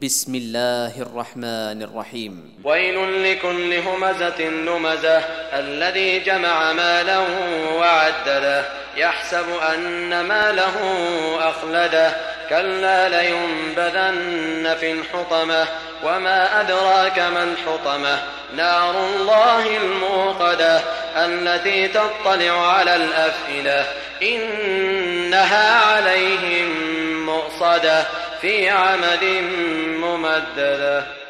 بسم الله الرحمن الرحيم. ويل لكل همزة لمزة الذي جمع مالا وعدده يحسب أن ماله أخلده كلا لينبذن في الحطمة وما أدراك ما الحطمة نار الله الموقدة التي تطلع على الأفئدة إنها عليهم مؤصدة في عمد ممددة.